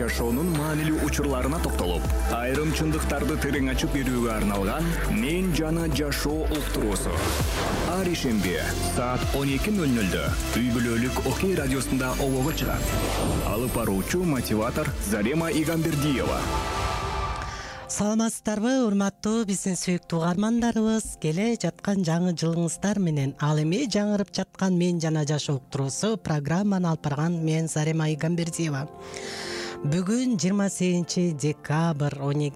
жашоонун маанилүү учурларына токтолуп, айрым чындыктарды терең ачып берүүгө арналган «Мен жана жашоо» уктуруусу. Ар ишемби саат 12:00 үй бүлөлүк Окей радиосунда обого чыгат. Алып баруучу мотиватор Зарема Игамбердиева. Саламатсыздарбы, урматтуу биздин сүйүктүү угармандарыбыз. Келе жаткан жаңы жылыңыздар менен. Ал эми жаңырып жаткан «Мен жана жашоо» уктуруусу программаны алып барган мен Зарема Игамбердиева. Бүгүн 28 декабрь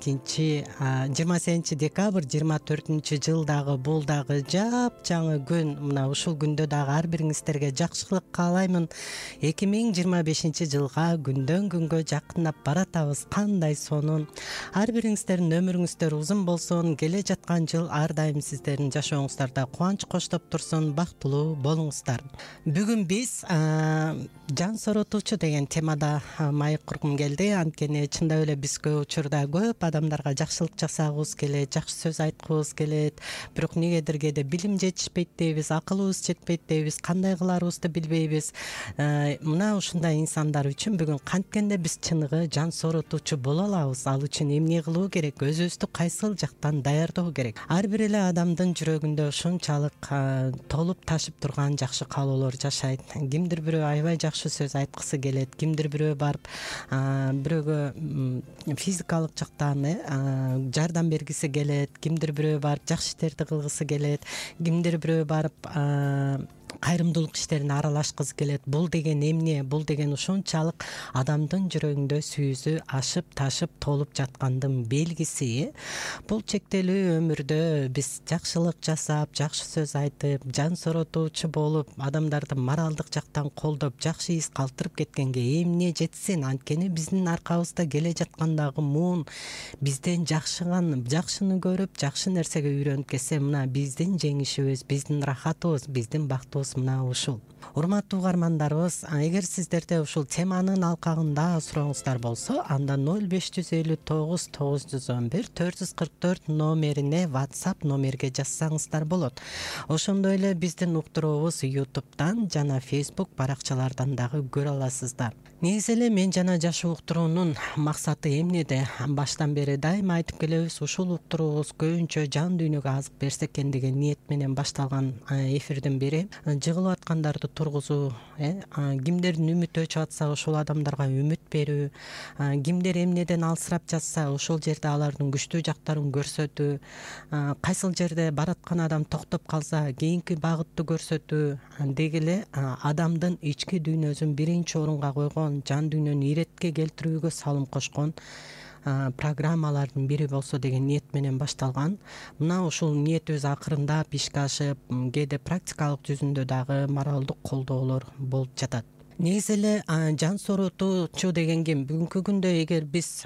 24 жыл дагы бул дагы жапжаңы күн. Мына ушул күндө дагы ар бириңиздерге жакшылык каалаймын. 2025 жылга күндөн күнгө жакындап баратабыз. Кандай сонун. Ар бириңиздердин өмүрүңүздөр узун болсун. Келе жаткан жыл ар дайым сиздердин жашооңуздарда кубанч коштоп турсун. Бактылуу болуңуздар. Бүгүн биз жан сооротуучу деген темада маек кургум келди. Анткени чындап эле биз көп учурда көп адамдарга жакшылык жасагыбыз келет, жакшы сөз айткыбыз келет. Бирок негедир кээде билим жетишпейт дейбиз, акылыбыз жетпейт дейбиз, кандай кыларыбызды билбейбиз. Мына ушундай инсандар үчүн бүгүн канткенде биз чыныгы жан сооротуучу боло алабыз. Ал үчүн эмне кылуу керек? Өзүбүздү кайсыл жактан даярдоо керек? Ар бир эле адамдын жүрөгүндө ушунчалык толуп ташып турган жакшы каалоолор жашайт. Кимдир бирөө аябай жакшы сөз айткысы келет, кимдир бирөө барып бирөөгө физикалык жактан жардам бергиси келет, кимдир бирөө барып жакшы иштерди кылгысы келет, кимдир бирөө барып кайрымдуулук иштерине аралашкысы келет. Бул деген эмне? Бул деген ушунчалык адамдын жүрөгүндө сүйүүсү ашып ташып толуп жаткандын белгиси. Бул чектелүү өмүрдө биз жакшылык жасап, жакшы сөз айтып, жан сооротуучу болуп, адамдарды моралдык жактан колдоп, жакшы ис калтырып кеткенге эмне жетсин? Анткени биздин аркабызда келе жаткандагы муун бизден жакшыны көрүп, жакшы нерсеге үйрөнүп кетсе, мына биздин жеңишибиз, биздин рахатыбыз, биздин бактыбыз мына ушул. Урматтуу угармандарыбыз, эгер сиздерде ушул теманын алкагында сурооңуздар болсо, анда 0559 911 444 номерине WhatsApp номерге жазсаңыздар болот. Ошондой эле биздин уктуруубуз YouTube'дан жана Facebook баракчалардан дагы көрө аласыздар. Негизи эле мен жана жашоо уктуруунун максаты эмнеде? Баштан бери дайыма айтып келебиз, ушул уктуруубуз көбүнчө жан дүйнөгө азык берсе экен деген ниет менен башталган эфирдин бири. Жыгылып аткандарды тургузуу, кимдердин үмүтү өчүп атса ошол адамдарга үмүт берүү, кимдер эмнеден алсырап жатса ошол жерде алардын күчтүү жактарын көрсөтүү, кайсыл жерде бараткан адам токтоп калса кийинки багытты көрсөтүү, деги эле адамдын ички дүйнөсүн биринчи орунга койгон, жан дүйнөнү иретке келтирүүгө салым кошкон программалардын бири болсо деген ниет менен башталган. Мына ушул ниетибиз акырындап ишке ашып, кээде практикалык жүзүндө дагы моралдык колдоолор болуп жатат. Негизи эле жан сооротуучу деген ким? Бүгүнкү күндө эгер биз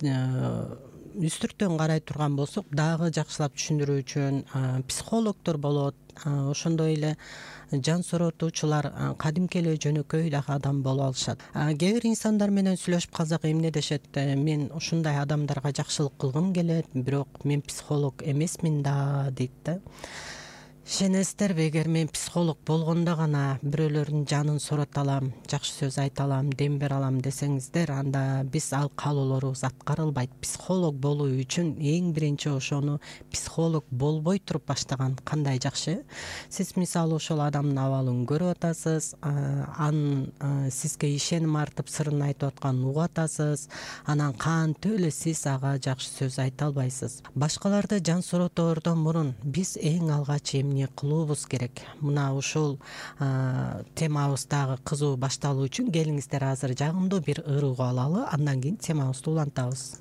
үстүртөн карай турган болсок, дагы жакшылап түшүндүрүү үчүн психологдор болот. Ошондой эле жан сооротуучулар кадимки эле жөнөкөй дагы адам боло алышат. Кээ бир инсандар менен сүйлөшүп калсак эмне дешет? Мен ушундай адамдарга жакшылык кылгым келет, бирок мен психолог эмесмин да дейт да. Ишенесиздерби, эгер мен психолог болгондо гана бирөөлөрдүн жанын соорота алам, жакшы сөз айта алам, дем бере алам десеңиздер, анда биз ал каалоолорубуз аткарылбайт. Психолог болуу үчүн эң биринчи ошону психолог болбой туруп баштаган кандай жакшы. Сиз мисалы ошол адамдын абалын көрүп атасыз, анын сизге ишеним артып сырын айтып атканын угуп атасыз, анан кантип эле сиз ага жакшы сөз айта албайсыз. Башкаларды жан сооротордон мурун биз эң алгач эмне кылуубуз керек? Мына ушул темабыз дагы кызуу башталуу үчүн келиңиздер азыр жагымдуу бир ыргуу алалы, андан кийин темабызды улантабыз.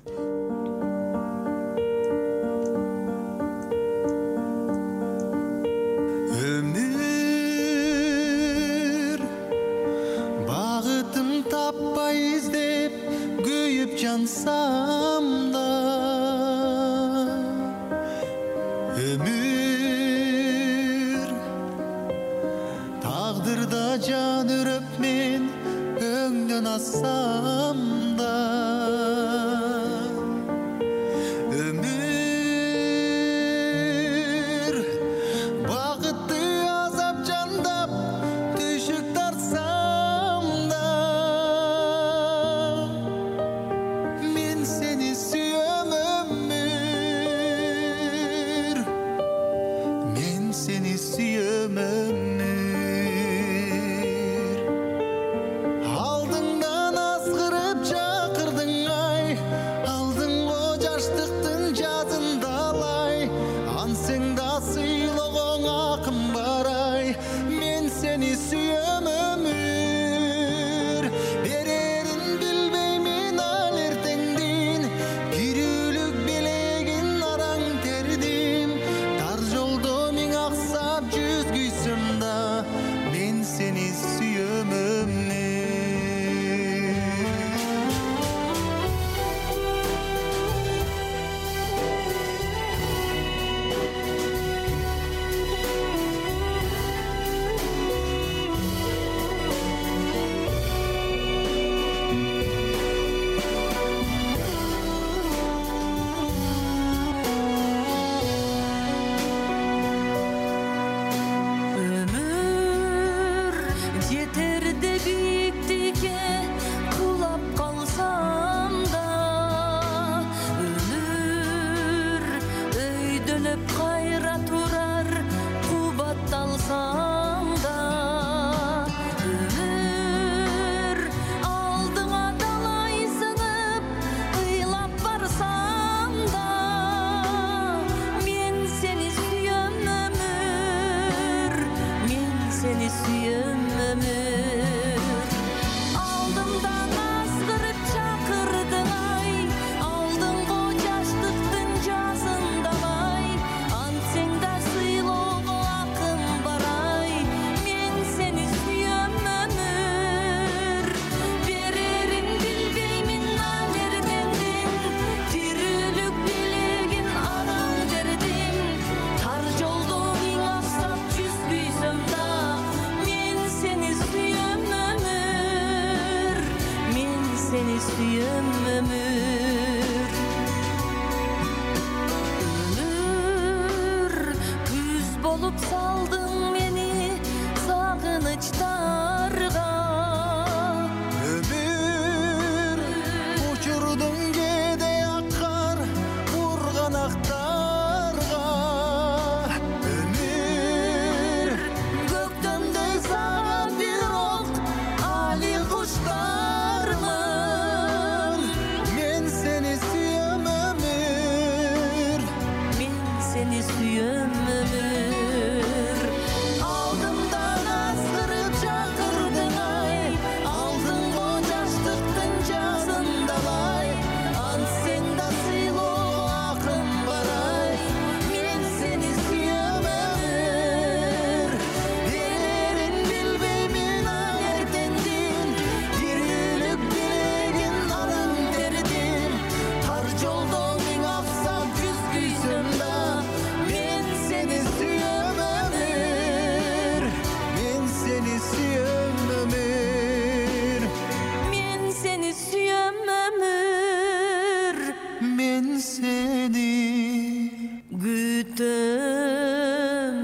Өмүр багытын таппай издеп күйүп жансам да, тагдырда жан үрөп мен өңдөн ассам да, өмүр багытты азап жандап түшүк тарсам да, seni suyum ömür. Ömür güz bolup saldın meni sağınıçlarga. Ömür uçurdun gede akar urganaktarga. Ömür Göktemde sana bir ok ali kuşlarmın. men seni suyam ömür. Men seni suyum ömür. Aldımdan asqırıp çakırdın ay. Aldın o yaşlıktın жазындalay. Ant sen da silo akın baray. Men seni suyum ömür. Ellerin bilbeymin ağ erdendin. Yürülüp dilegin aran derdim. Tar jolda men afsap yüz güysüm da. Men seni suyum ömür. Men seni suyam ömür. Men seni suyum ömür. Men seni Gütüm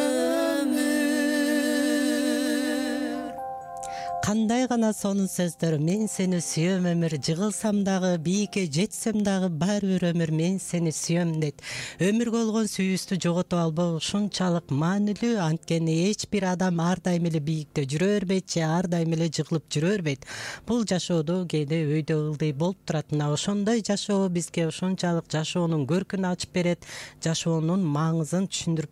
ömür. Кандай гана сонун сөздөр. Мен сени сүйөм өмүр, жыгылсам дагы, бийикке жетсем дагы бар бир өмүр мен сени сүйөм дейт. Өмүргө болгон сүйүүстү жоготуп албоо ушунчалык маанилүү, анткени эч бир адам ар дайым эле бийикте жүрө бербейт же ар дайым эле жыгылып жүрө бербейт. Бул жашоодо кээде өйдө ылдый болуп турат. Мына ошондой жашоо бизге ушунчалык жашоонун көркүн ачып берет, жашоонун маңызын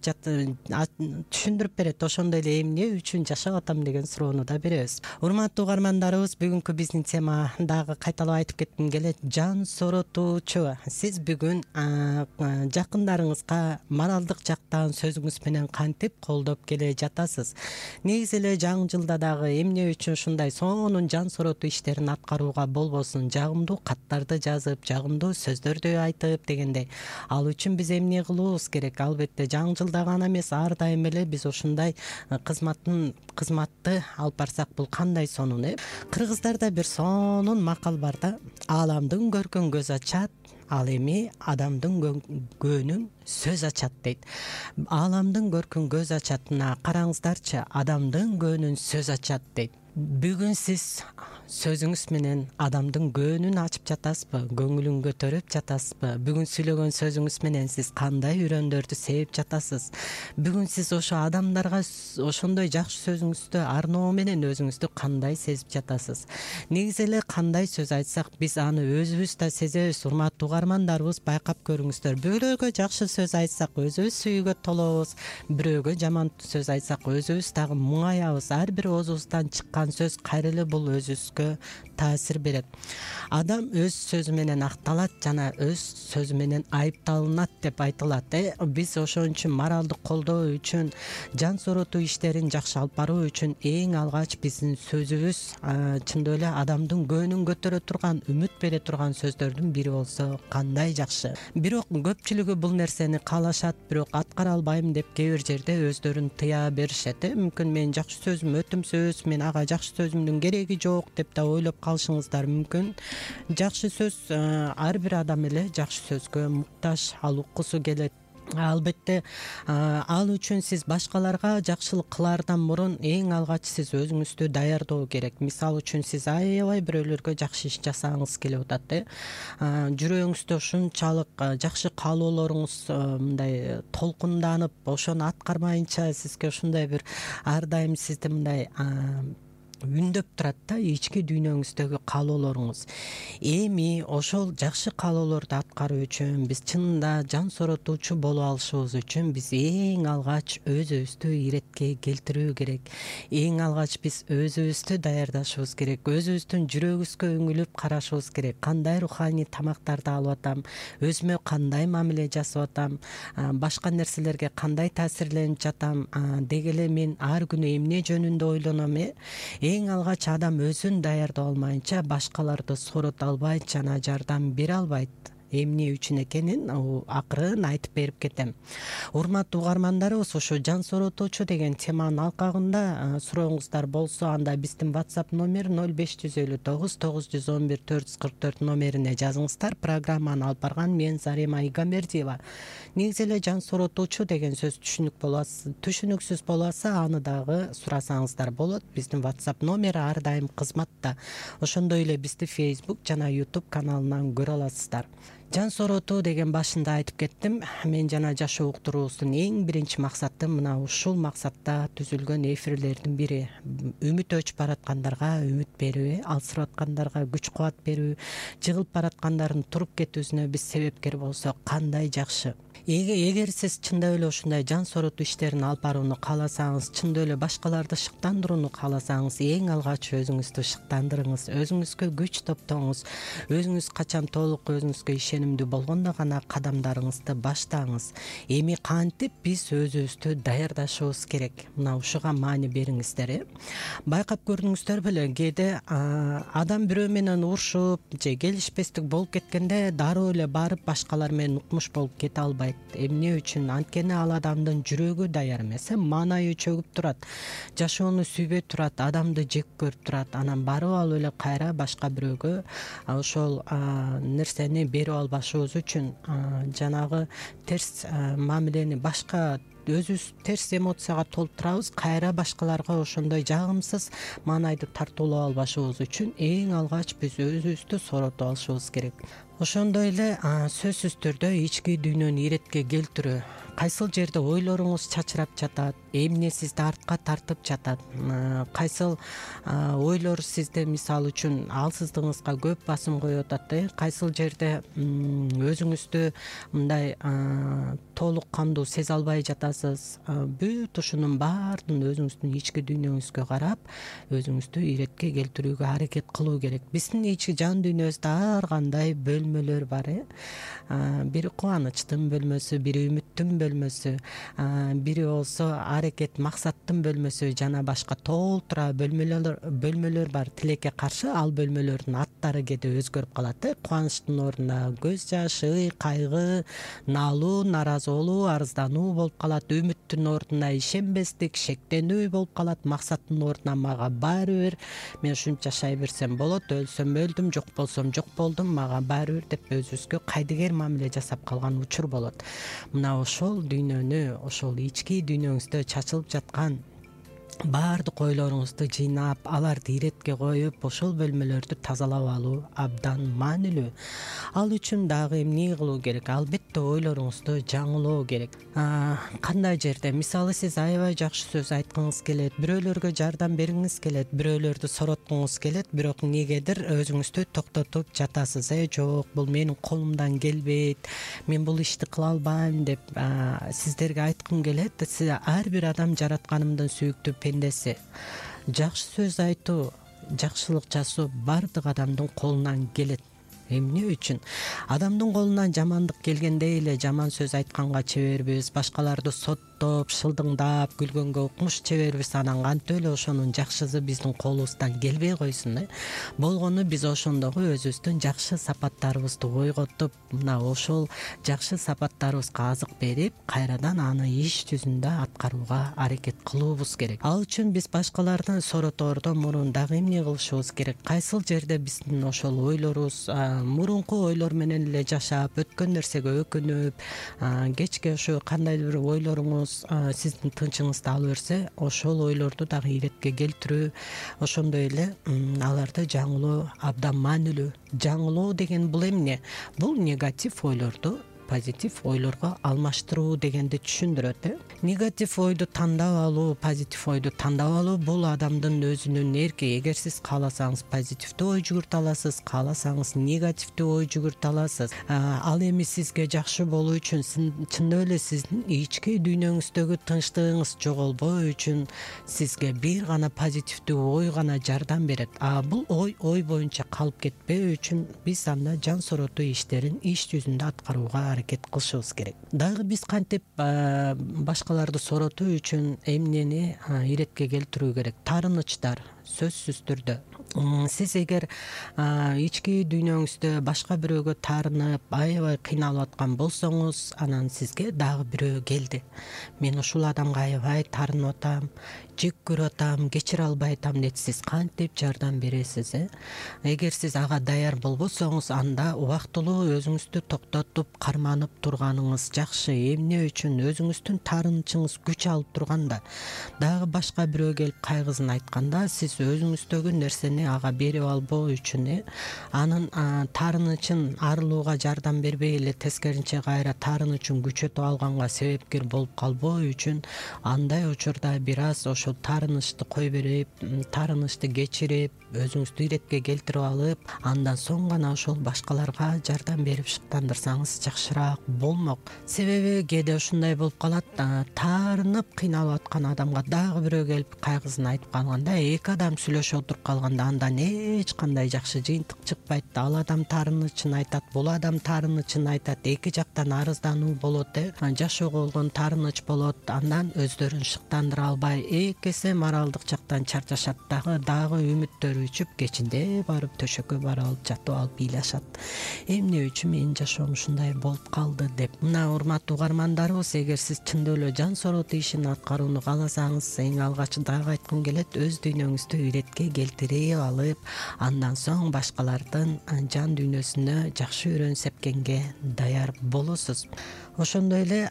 түшүндүрүп берет. Ошондой эле эмне үчүн жашап атам деген суроону да беребиз. Урматтуу угармандарыбыз, бүгүнкү биздин тема дагы кайталап айтып кетким келет. Жан соротуучу. Сиз бүгүн жакындарыңызга моралдык жактан сөзүңүз менен кантип колдоп келе жатасыз? Негизи эле жаңы жылда дагы эмне үчүн ушундай сонун жан соротуу иштерин аткарууга болбосун? Жагымдуу каттарды жазып, жагымдуу сөздөрдү айтып дегендей. Ал үчүн биз эмне кылуубуз керек? Албетте жаңы жылда гана эмес, ар дайым эле биз ушундай кызматты алып барсак бул кандай сонун, Кыргыздарда бир сонун макал бар да. Ааламдын көркүн көз ачат, ал эми адамдын көөнүн сөз ачат дейт. Ааламдын көркүн көз ачатына караңыздарчы, адамдын көөнүн сөз ачат дейт. Бүгүн сиз сөзүңүз менен адамдын көөнүн ачып жатасызбы? Көңүлүн көтөрүп жатасызбы? Бүгүн сүйлөгөн сөзүңүз менен сиз кандай үрөндөрдү сээп жатасыз? Бүгүн сиз ошо адамдарга ошондой жакшы сөзүңүздү арноо менен өзүңүздү кандай сезип жатасыз? Негизи эле кандай сөз айтсак, биз аны өзүбүз да сезебиз. Урматтуу угармандарыбыз, байкап көрүңүздөр. Бирөөгө жакшы сөз айтсак, өзүбүз сүйүүгө толобуз. Бирөөгө жаман сөз айтсак, өзүбүз дагы муңаябыз. Ар бир оозубуздан чыккан сөз кайрылы бул өзүбүзгө таасир берет. Адам өз сөзү менен акталат жана өз сөзү менен айыпталынат деп айтылат. Биз ошон үчүн моралдык колдоо үчүн, жан соротуу иштерин жакшы алып баруу үчүн эң алгач биздин сөзүбүз чындап эле адамдын көөнүн көтөрө турган, үмүт бере турган сөздөрдүн бири болсо кандай жакшы. Бирок көпчүлүгү бул нерсени каалашат, бирок аткара албайм деп кээ бир жерде өздөрүн тыя беришет. Мүмкүн менин жакшы сөзүм өтүм сөз, мен ага жакшы сөзүмдүн кереги жок деп да ойлоп калышыңыздар мүмкүн. Жакшы сөз, ар бир адам эле жакшы сөзгө муктаж, ал уккусу келет. Албетте, ал үчүн сиз башкаларга жакшылык кылаардан мурун эң алгач сиз өзүңүздү даярдоо керек. Мисалы үчүн сиз аябай бирөөлөргө жакшы иш жасагыңыз келип атат, жүрөгүңүздө ушунчалык жакшы каалоолоруңуз мындай толкунданып, ошону аткармайынча сизге ушундай бир ар дайым сизди мындай үндөп турат да, ички дүйнөңүздөгү каалоолоруңуз. Эми ошол жакшы каалоолорду аткаруу үчүн, биз чынында жан соротуучу боло алышыбыз үчүн биз эң алгач өзүбүздү иретке келтирүү керек. Эң алгач биз өзүбүздү даярдашыбыз керек. Өзүбүздүн жүрөгүбүзгө үңүлүп карашыбыз керек. Кандай руханий тамактарды алып атам, өзүмө кандай мамиле жасап атам, башка нерселерге кандай таасирленип жатам, деги эле мен ар күнү эмне жөнүндө ойлоном. Эң алгач адам өзүн даярдап алмайынча башкаларды сорота албайт жана жардам бере албайт. эмне үчүн экенин акырын айтып берип кетем. Урматтуу угармандарыбыз, ошо жан соротуучу деген теманын алкагында сурооңуздар болсо, анда биздин WhatsApp номер 0559 911 444 номерине жазыңыздар. Программаны алып барган мен Зарема Игамбердиева. Негизи эле жан соротуучу деген сөз түшүнүксүз болса, аны дагы сурасаңыздар болот. Биздин WhatsApp номери ар дайым кызматта. Ошондой эле бизди Facebook жана YouTube каналынан көрө аласыздар. Жан соротуу деген башында айтып кеттим. Мен жана жашоо уктуруусунун эң биринчи максаты мына ушул максатта түзүлгөн эфирлердин бири. Үмүт өчүп бараткандарга үмүт берүү, алсырап аткандарга күч кубат берүү, жыгылып бараткандардын туруп кетүүсүнө биз себепкер болсок кандай жакшы. Эгер сиз чындап эле ушундай жан соротуу иштерин алып барууну кааласаңыз, чындап эле башкаларды шыктандырууну кааласаңыз, эң алгач өзүңүздү шыктандырыңыз, өзүңүзгө күч топтоңуз, өзүңүз качан толук өзүңүзгө ишенимдүү болгондо гана кадамдарыңызды баштаңыз. Эми кантип биз өзүбүздү даярдашыбыз керек? Мына ушуга маани бериңиздер. Байкап көрдүңүздөр беле, кээде адам бирөө менен урушуп же келишпестик болуп кеткенде дароо эле барып башкалар менен укмуш болуп кете албайт. Эмне үчүн? Анткени ал адамдын жүрөгү даяр эмес, маанайы чөгүп турат, жашоону сүйбөй турат, адамды жек көрүп турат. Анан барып алып эле кайра башка бирөөгө ошол нерсени берип албашыбыз үчүн жанагы терс мамилени башка өзүбүз терс эмоцияга толтурабыз, кайра башкаларга ошондой жагымсыз маанайды тартуулап албашыбыз үчүн эң алгач биз өзүбүздү соротуп алышыбыз керек. Ошондой эле сөзсүз түрдө ички дүйнөнү иретке келтирүү. Кайсыл жерде ойлоруңуз чачырап жатат, эмне сизди артка тартып жатат, кайсыл ойлор сизде мисалы үчүн алсыздыгыңызга көп басым коюп атат, кайсыл жерде өзүңүздү мындай толук кандуу сезе албай жатасыз. Бүт ушунун баардыгын өзүңүздүн ички дүйнөңүзгө карап, өзүңүздү иретке келтирүүгө аракет кылуу керек. Биздин ички жан дүйнөбүздө ар кандай бөлмөлөр бар. Бири кубанычтын бөлмөсү, бири үмүттүн бөлмөсү, бири болсо аракет максаттын бөлмөсү, жана башка толтура бөлмөлөр бар. Тилекке каршы ал бөлмөлөрдүн аттары кээде өзгөрүп калат. Кубанычтын ордуна көз жашы, кайгы, налуу, наразы болуу, арыздануу болуп калат. Үмүттүн ордуна ишенбестик, шектенүү болуп калат. Максаттын ордуна мага баары бир, мен ушинче жашай берсем болот, өлсөм өлдүм, жок болсом жок болдум, мага баары бир деп өзүбүзгө кайдыгер мамиле жасап калган учур болот. Мына ошол дүйнөнү, ошол ички дүйнөңүздө чачылып жаткан баардык ойлоруңузду жыйнап, аларды иретке коюп, ошол бөлмөлөрдү тазалап алуу абдан маанилүү. Ал үчүн дагы эмне кылуу керек? Албетте ойлоруңузду жаңылоо керек. Кандай жерде? Мисалы сиз аябай жакшы сөз айткыңыз келет, бирөөлөргө жардам бергиңиз келет, бирөөлөрдү сороткуңуз келет, бирок негедир өзүңүздү токтотуп жатасыз. Жок, бул менин колумдан келбейт, мен бул ишти кыла албайм деп сиздерге айткым келет. Ар бир адам жаратканымдын сүйүктүү пендеси. Жакшы сөз айтуу, жакшылык жасоо бардык адамдын колунан келет. Эмне үчүн? Адамдын колунан жамандык келгенде эле жаман сөз айтканга чебербиз, башкаларды соттоп, шылдыңдап, күлгөнгө укмуш чебербиз. Анан кантип эле ошонун жакшысы биздин колубуздан келбей койсун. Болгону биз ошондогу өзүбүздүн жакшы сапаттарыбызды ойготуп, мына ошол жакшы сапаттарыбызга азык берип, кайрадан аны иш жүзүндө аткарууга аракет кылуубуз керек. Ал үчүн биз башкаларды соротордон мурун дагы эмне кылышыбыз керек? Кайсыл жерде биздин ошол ойлорубуз мурунку ойлор менен эле жашап, өткөн нерсеге өкүнүп, кечке ошо кандайдыр бир ойлоруңуз сиздин тынчыңызды ала берсе, ошол ойлорду дагы иретке келтирүү, ошондой эле аларды жаңылоо абдан маанилүү. Жаңылоо деген бул эмне? Бул негатив ойлорду позитив ойлорго алмаштыруу дегенди түшүндүрөт. Негатив ойду тандап алуу, позитив ойду тандап алуу бул адамдын өзүнүн эрки. Эгер сиз кааласаңыз позитивдүү ой жүгүртө аласыз, кааласаңыз негативдүү ой жүгүртө аласыз. Ал эми сизге жакшы болуу үчүн, чындап эле сиздин ички дүйнөңүздөгү тынчтыгыңыз жоголбоо үчүн сизге бир гана позитивдүү ой гана жардам берет. Бул ой боюнча калып кетпөө үчүн биз анда жан соротуу иштерин иш жүзүндө аткарууга аракет кылышыбыз керек. Дагы биз кантип башкаларды соротуу үчүн эмнени иретке келтирүү керек? Таарынычтар. сөзсүз түрдө. Сиз эгер ички дүйнөңүздө башка бирөөгө таарынып, аябай кыйналып аткан болсоңуз, анан сизге дагы бирөө келди. Мен ушул адамга аябай таарынып атам, жек көрүп атам, кечире албай атам деп сиз кантип жардам бересиз? Эгер сиз ага даяр болбосоңуз, анда убактылуу өзүңүздү токтотуп, карманып турганыңыз жакшы. Эмне үчүн? Өзүңүздүн таарынычыңыз күч алып турганда, дагы башка бирөө келип кайгысын айтканда, сиз өзүңүздөгү нерсени ага берип албоо үчүн, анын таарынычын арылууга жардам бербей эле тескерисинче кайра таарынычын күчөтүп алганга себепкер болуп калбоо үчүн, андай учурда бир аз ошол таарынычты кой берип, таарынычты кечирип, өзүңүздү иретке келтирип алып, андан соң гана ошол башкаларга жардам берип шыктандырсаңыз жакшыраак болмок. Себеби кээде ушундай болуп калат, таарынып кыйналып аткан адамга дагы бирөө келип кайгысын айтып калганда, эки адам сүйлөшүп отуруп калганда андан эч кандай жакшы жыйынтык чыкпайт. Ал адам таарынычын айтат, бул адам таарынычын айтат, эки жактан арыздануу болот, жашоого болгон таарыныч болот. Андан өздөрүн шыктандыра албай, эки эсе моралдык жактан чарчашат, дагы үмүттөрү үчүп, кечинде барып төшөккө барып алып жатып алып ыйлашат. Эмне үчүн менин жашоом ушундай болуп калды деп. Мына урматтуу угармандарыбыз, эгер сиз чындап эле жан соротуу ишин аткарууну кааласаңыз, эң алгач дагы айткым келет, өз дүйнөңүздү иретке келтирип алып, андан соң башкалардын жан дүйнөсүнө жакшы үрөн сепкенге даяр болосуз. Ошондой эле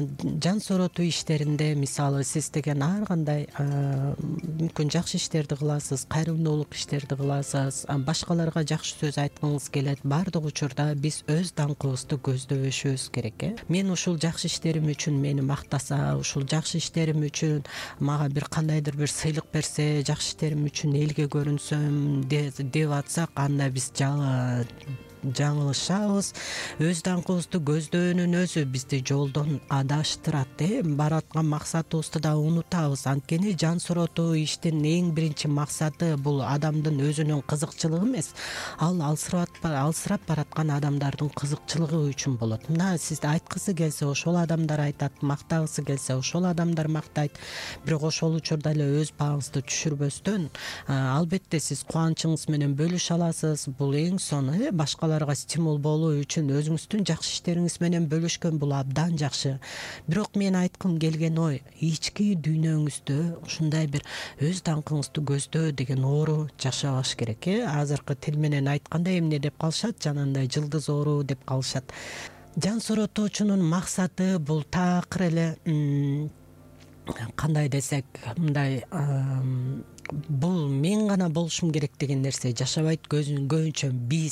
жан соротуу иштеринде, мисалы сиз деген ар кандай мүмкүн жакшы иштерди кыласыз, кайрымдуулук иштерди кыласыз, башкаларга жакшы сөз айткыңыз келет. Бардык учурда биз өз даңкыбызды көздөбөшүбүз керек. Мен ушул жакшы иштерим үчүн мени мактаса, ушул жакшы иштерим үчүн мага бир кандайдыр бир сыйлык берсе, жакшы иштерим үчүн элге көрүнсөм деп атсак, анда биз жаңылышабыз. Өз даңкыбызды көздөөнүн өзү бизди жолдон адаштырат, бараткан максатыбызды да унутабыз. Анткени жан соротуу иштин эң биринчи максаты бул адамдын өзүнүн кызыкчылыгы эмес, ал алсырап бараткан адамдардын кызыкчылыгы үчүн болот. Мына сизди айткысы келсе, ошол адамдар айтат, мактагысы келсе, ошол адамдар мактайт. Бирок ошол учурда эле өз бааңызды түшүрбөстөн, албетте сиз кубанычыңыз менен бөлүшө аласыз. Бул эң соңу башкаларга стимул болуу үчүн өзүңүздүн жакшы иштериңиз менен бөлүшкөн бул абдан жакшы. Бирок мен айткым келген ой, ички дүйнөңүздө ушундай бир өз даңкыңызды көздөө деген оору жашабаш керек. Азыркы тил менен айтканда эмне деп калышат? Жанагындай жылдыз оору деп калышат. Жан соротуучунун максаты бул такыр эле кандай десек, мындай бул мен гана болушум керек деген нерсе жашабайт. Көбүнчө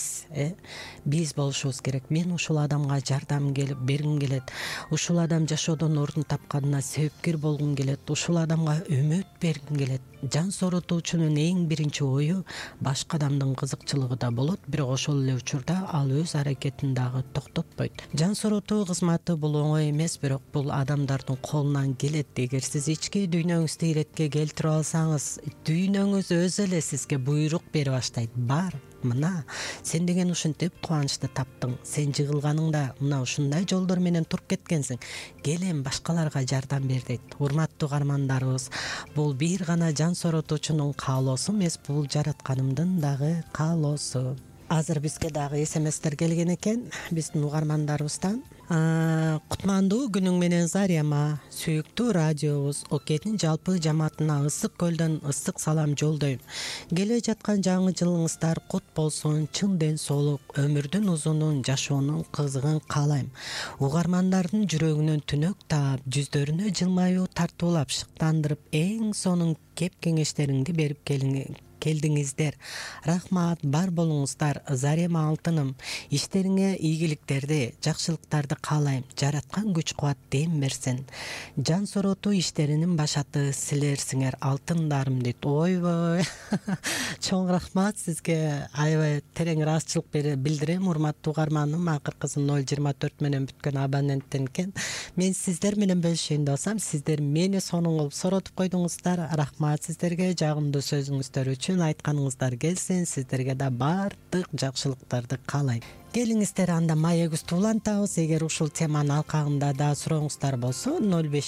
биз болушубуз керек. Мен ушул адамга жардам бергим келет. Ушул адам жашоодон ордун тапканына себепкер болгум келет. Ушул адамга үмүт бергим келет. Жан соротуучунун эң биринчи ою башка адамдын кызыкчылыгы да болот, бирок ошол эле учурда ал өз аракетин дагы токтотпойт. Жан соротуу кызматы бул оңой эмес, бирок бул адамдардын колунан келет. Эгер сиз ички дүйнөңүздү иретке келтирип алсаңыз, дүйнөңүз өзү эле сизге буйрук бере баштайт. Бар, мына сен деген ушинтип кубанычты таптың, сен жыгылганыңда мына ушундай жолдор менен туруп кеткенсиң, келем башкаларга жардам бер дейт. Урматтуу угармандарыбыз, бул бир гана жан соротуучунун каалоосу эмес, бул жаратканымдын дагы каалоосу. Азыр бизге дагы СМСтер келген экен биздин угармандарыбыздан. Кутмандуу күнүң менен Зарема, сүйүктүү радиобуз Окейдин жалпы жамаатына ысык көлдөн ысык салам жолдойм. Келе жаткан жаңы жылыңыздар кут болсун, чын ден соолук, өмүрдүн узунун, жашоонун кызыгын каалайм. Угармандардын жүрөгүнөн түнөк таап, жүздөрүнө жылмаюу тартуулап шыктандырып, эң сонун кеп кеңештериңди берип келдиңиздер. Рахмат, бар болуңуздар. Зарема алтыным, иштериңе ийгиликтерди, жакшылыктарды каалайм. Жараткан күч-кубат дем берсин. Жан соротуу иштеринин башаты силерсиңер, алтындарым дейт. Ойбой. Чоң рахмат сизге. Аябай терең ыраазычылык билдирем, урматтуу угарманым. Акыркысын 024 менен бүткөн абоненттен экен. Мен сиздер менен бөлүшөйүн деп атсам, сиздер мени сонун кылып соротуп койдуңуздар. Рахмат сиздерге, жагымдуу сөзүңүздөр үчүн. Айтканыңыздар келсин, сиздерге да баардык жакшылыктарды каалайм. келиңиздер анда маегибизди улантабыз. Эгер ушул теманын алкагында да сурооңуздар болсо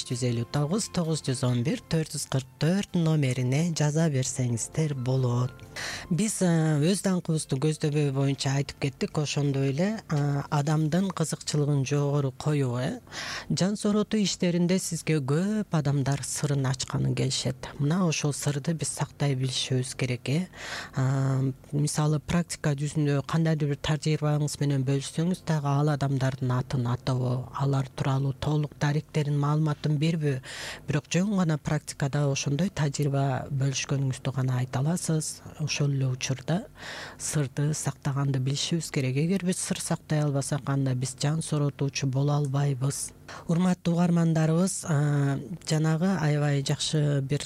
0559 911 444 номерине жаза берсеңиздер болот. Биз өз даңкыбызды көздөбөө боюнча айтып кеттик. Ошондой эле адамдын кызыкчылыгын жогору коюу, жан сороту иштеринде сизге көп адамдар сырын ачканы келишет. Мына ошол сырды биз сактай билишибиз керек. Мисалы практика жүзүндө кандайдыр бир тажрыйбаңыз менен бөлүшсөңүз дагы ал адамдардын атын атабоо, алар тууралуу толук даректерин, маалыматын бербөө, бирок жөн гана практикада ошондой тажрыйба бөлүшкөнүңүздү гана айта аласыз. Ошол эле учурда сырды сактаганды билишибиз керек. Эгер биз сыр сактай албасак, анда биз жан соротуучу боло албайбыз. Урматтуу угармандарыбыз, жанагы аябай жакшы бир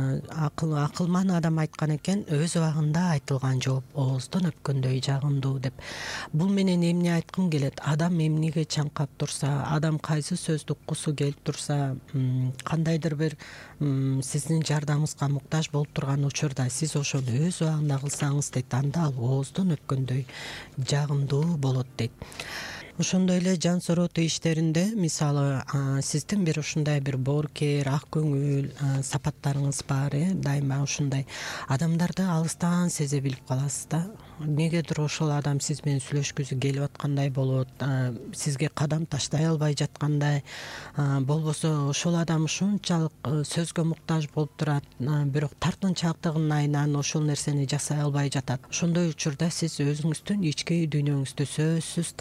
акылман адам айткан экен, өз убагында айтылган жооп ооздон өпкөндөй жагымдуу деп. Бул менен эмне айткым келет? Адам эмнеге чаңкап турса, адам кайсы сөздү уккусу келип турса, кандайдыр бир сиздин жардамыңызга муктаж болуп турган учурда сиз ошону өз убагында кылсаңыз дейт, анда ал ооздон өпкөндөй жагымдуу болот дейт. Ошондой эле жан сороту иштеринде, мисалы, сиздин бир ушундай бир боорукер, ак көңүл сапаттарыңыз бар, дайыма ушундай адамдарды алыстан сезе билип каласыз да. Негедир ошол адам сиз менен сүйлөшкүсү келип аткандай болот, сизге кадам таштай албай жаткандай, болбосо ошол адам ушунчалык сөзгө муктаж болуп турат, бирок тартынчаактыгынын айынан ошол нерсени жасай албай жатат. Ошондой учурда сиз өзүңүздүн ички дүйнөңүздү сөзсүз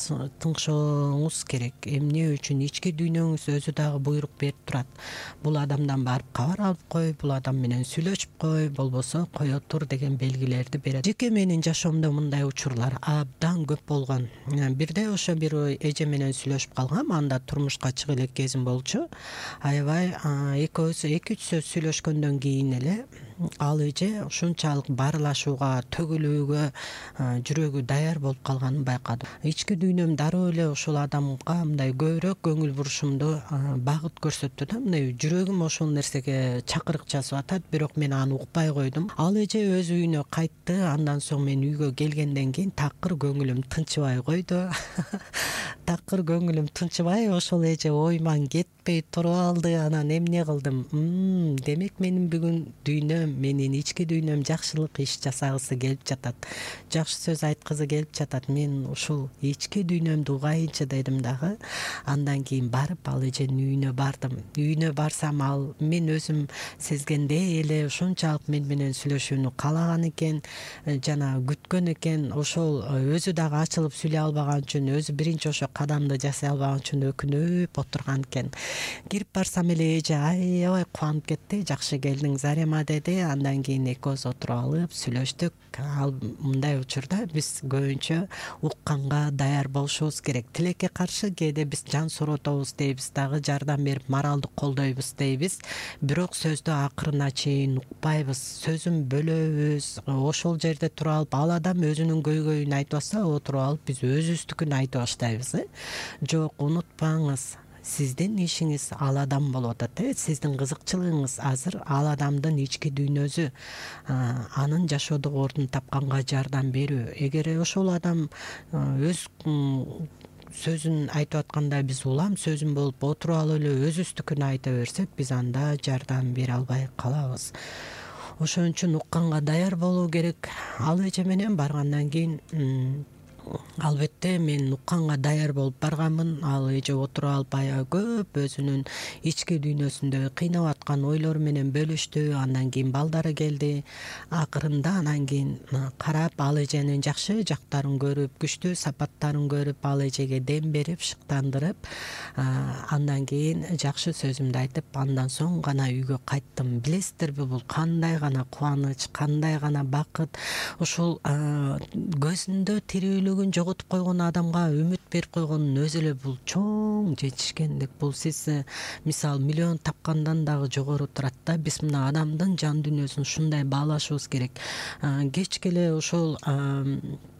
тыңшооңуз керек. Эмне үчүн? Ички дүйнөңүз өзү дагы буйрук берип турат. Бул адамдан барып кабар алып кой, бул адам менен сүйлөшүп кой, болбосо кое тур деген белгилерди берет. Жеке менин жашоомдо мындай учурлар абдан көп болгон. Бирде ошо бир эже менен сүйлөшүп калгам, анда турмушка чыга элек кезим болчу. Аябай экөөбүз 2-3 сөз сүйлөшкөндөн кийин эле ал эже ушунчалык баарлашууга, төгүлүүгө жүрөгү даяр болуп калганын байкадым. Ички дүйнөм дароо эле ошол адамга мындай көбүрөөк көңүл бурушумду багыт көрсөттү да. Мындай жүрөгүм ошол нерсеге чакырык жасап атат, бирок мен аны укпай койдум. Ал эже өз үйүнө кайтты. Андан соң мен үйгө келгенден кийин такыр көңүлүм тынчыбай койду. Такыр көңүлүм тынчыбай, ошол эже ойман кетпей туруп алды. Анан эмне кылдым? Демек менин бүгүн дүйнөм, менин ички дүйнөм жакшылык иш жасагысы келип жатат. Жакшы сөз айткызы келип жатат. Мен ушул ички дүйнөмдү угайынчы дедим дагы. Андан кийин барып ал эженин үйүнө бардым. Үйүнө барсам, ал мен өзүм сезгендей эле ушунчалык мен менен сүйлөшүүнү каалаган экен, жана күткөн экен. Ошол өзү дагы ачылып сүйлөй албаган үчүн, өзү биринчи ошо кадамды жасай албаган үчүн өкүнүп отурган экен. Кирип барсам эле эже аябай кубанып кетти. Жакшы келдиң, Зарема деди. Андан кийин экөөбүз отуруп алып сүйлөштүк. Ал мындай учурда биз көбүнчө укканга даяр болушубуз керек. Тилекке каршы кээде биз жан соротобуз дейбиз дагы, жардам берип моралдык колдойбуз дейбиз, бирок сөздү акырына чейин укпайбыз, сөзүн бөлөбүз. Ошол жерде туруп алып ал адам өзүнүн көйгөйүн айтып атса, отуруп алып биз өзүбүздүкүн айтып баштайбыз. Жок, унутпаңыз, сиздин ишиңиз ал адам болуп атат. Сиздин кызыкчылыгыңыз азыр ал адамдын ички дүйнөсү, анын жашоодогу ордун тапканга жардам берүү. Эгер ошол адам өз сөзүн айтып атканда биз улам сөзүн болуп отуруп алып эле өзүбүздүкүн айта берсек, биз анда жардам бере албай калабыз. Ошон үчүн укканга даяр болуу керек. Ал эже менен баргандан кийин албетте мен укканга даяр болуп барганмын. Ал эже отуруп алып аябай көп өзүнүн ички дүйнөсүндө кыйнап аткан ойлору менен бөлүштү. Андан кийин балдары келди. Акырында анан кийин карап, ал эженин жакшы жактарын көрүп, күчтүү сапаттарын көрүп, ал эжеге дем берип, шыктандырып, андан кийин жакшы сөзүмдү айтып, андан соң гана үйгө кайттым. Билесиздерби, бул кандай гана кубаныч, кандай гана бакыт. Ушул көзүндө тирүүлүк жоготуп койгон адамга үмүт берип койгондун өзү эле бул чоң жетишкендик. Бул сиз мисалы миллион тапкандан дагы жогору турат да. Биз мына адамдын жан дүйнөсүн ушундай баалашыбыз керек. Кечке эле ошол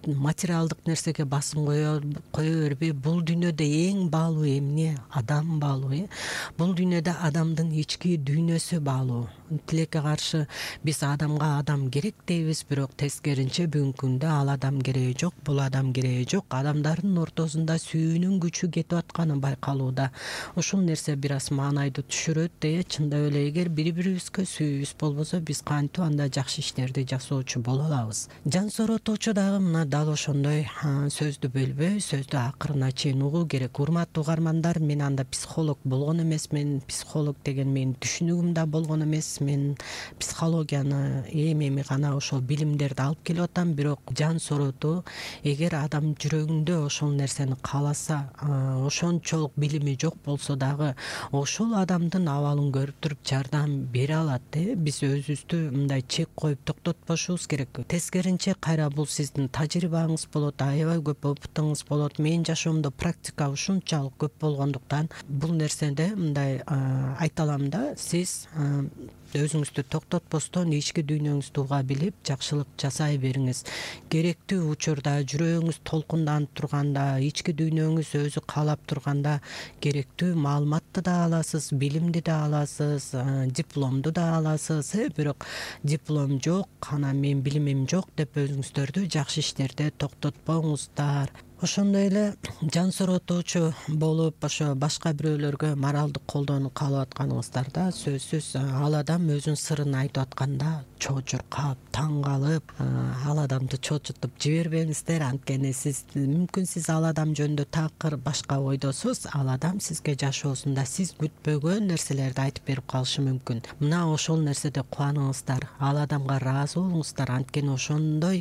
материалдык нерсеге басым кое бербей, бул дүйнөдө эң баалуу эмне? Адам баалуу. Бул дүйнөдө адамдын ички дүйнөсү баалуу. Тилекке каршы биз адамга адам керек дейбиз, бирок тескеринче бүгүнкү күндө ал адам кереги жок, бул адам кереги жок. Адамдардын ортосунда сүйүүнүн күчү кетип атканы байкалууда. Ушул нерсе бир аз маанайды түшүрөт де, чындап эле эгер бири-бирибизге сүйүүбүз болбосо, биз кантип анда жакшы иштерди жасоочу боло алабыз. Жан соротуучу дагы мына дал ошондой сөздү бөлбөй, сөздү акырына чейин угуу керек. Урматтуу угармандар, мен анда психолог болгон эмесмин. Психолог деген менин түшүнүгүм да болгон эмес. Мен психологияны эми гана ошол билимдерди алып келип атам, бирок жан соротуу, эгер адам жүрөгүндө ошол нерсени кааласа, ошончолук билими жок болсо дагы ошол адамдын абалын көрүп туруп жардам бере алат. Биз өзүбүздү мындай чек коюп токтотпошубуз керек. Тескеринче кайра бул сиздин тажрыйбаңыз болот, аябай көп опытыңыз болот. Менин жашоомдо практика ушунчалык көп болгондуктан бул нерседе мындай айта алам да, сиз өзүңүздү токтотпостон ички дүйнөңүздү уга билип, жакшылык жасай бериңиз. Керектүү учурда, жүрөгүңүз толкунданып турганда, ички дүйнөңүз өзү каалап турганда керектүү маалыматты да аласыз, билимди да аласыз, дипломду да аласыз. Бирок диплом жок, анан мен билимим жок деп өзүңүздөрдү жакшы иштерде токтотпоңуздар. Ошондой эле жан соротуучу болуп, ошо башка бирөөлөргө моралдык колдоону каалап атканыңыздарда, сөзсүз ал адам өзүнүн сырын айтып атканда чочуркап, таң калып, ал адамды чочутуп жибербеңиздер. Анткени мүмкүн сиз ал адам жөнүндө такыр башка ойдосуз, ал адам сизге жашоосунда сиз күтпөгөн нерселерди айтып берип калышы мүмкүн. Мына ошол нерседе кубаныңыздар, ал адамга ыраазы болуңуздар. Анткени ошондой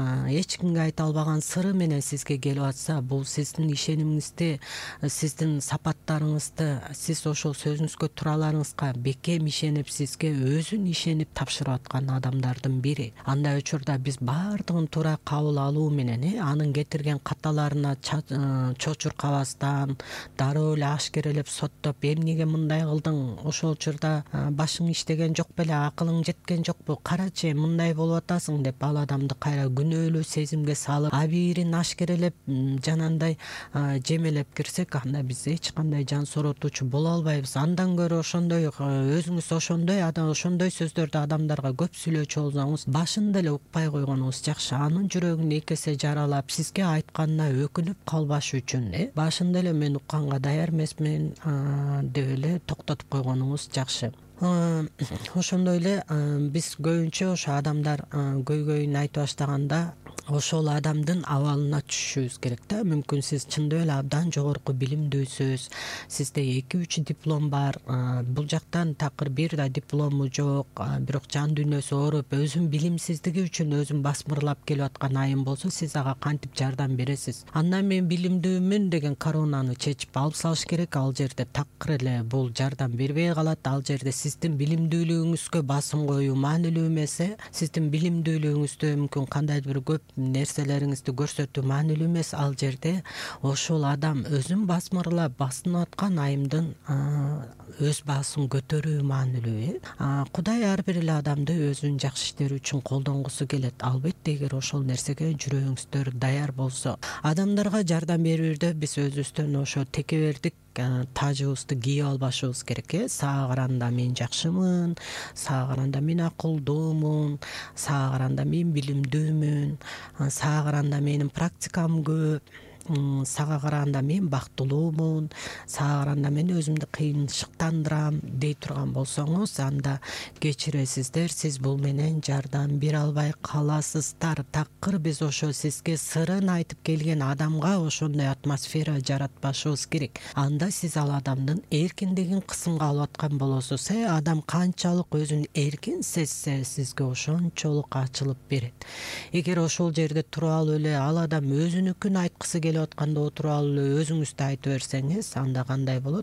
эч кимге айта албаган сыры менен сизге келип атса, бул сиздин ишенимиңизди, сиздин сапаттарыңызды, сиз ошол сөзүңүзгө тураларыңызга бекем ишенип, сизге өзүн ишенип тапшырып аткан адамдардын бири. Андай учурда биз баардыгын туура кабыл алуу менен, анын кетирген каталарына чочуркабастан, дароо эле ашкерелеп соттоп, эмнеге мындай кылдың, ошол учурда башың иштеген жок беле, акылың жеткен жокпу, карачы мындай болуп атасың деп ал адамды кайра күнөөлүү сезимге салып, абийирин ашкерелеп, жанандай жемелеп кирсек, анда биз эч кандай жан соротуучу боло албайбыз. Андан көрө ошондой өзүңүз ошондой сөздөрдү адамдарга көп сүйлөөчү болсоңуз, башында эле укпай койгонуңуз жакшы. Анын жүрөгүн эки эсе жаралап, сизге айтканына өкүнүп калбаш үчүн, башында эле мен укканга даяр эмесмин деп эле токтотуп койгонуңуз жакшы. Ошондой эле биз көбүнчө ошо адамдар көйгөйүн айтып баштаганда ошол адамдын абалына түшүшүбүз керек да. Мүмкүн сиз чындап эле абдан жогорку билимдүүсүз, сизде 2-3 диплом бар, бул жактан такыр бир да диплому жок, бирок жан дүйнөсү ооруп, өзүн билимсиздиги үчүн өзүн басмырлап келип аткан айым болсо, сиз ага кантип жардам бересиз? Андан мен билимдүүмүн деген коронаны чечип алып салыш керек. Ал жерде такыр эле бул жардам бербей калат. Ал жерде сиздин билимдүүлүгүңүзгө басым коюу маанилүү эмес. Сиздин билимдүүлүгүңүздө мүмкүн кандайдыр бир көп нерселериңизди көрсөтүү маанилүү эмес. Ал жерде ошол адам өзүн басмырлап басынып аткан айымдын өз баасын көтөрүү маанилүү. Кудай ар бир эле адамды өзүнүн жакшы иштери үчүн колдонгусу келет. Албетте, эгер ошол нерсеге жүрөгүңүздөр даяр болсо. Адамдарга жардам берүүдө биз өзүбүздөн ошо текебердик тажыбызды кийип албашыбыз керек. Сага караганда мен жакшымын, сага караганда мен акылдуумун, сага караганда мен билимдүүмүн, сага караганда менин практикам көп, сага караганда мен бактылуумун, сага караганда мен өзүмдү кыйынчыктандырам дей турган болсоңуз, анда кечиресиздер, сиз бул менен жардам бере албай каласыздар. Такыр биз ошо сизге сырын айтып келген адамга ошондой атмосфера жаратпашыбыз керек. Анда сиз ал адамдын эркиндигин кысымга алып аткан болосуз. Адам канчалык өзүн эркин сезсе, сизге ошончолук ачылып берет. Эгер ошол жерде туруп алып эле ал адам өзүнүкүн айткысы келип атканда отуруп алып эле өзүңүздү айтып берсеңиз, анда кандай болот?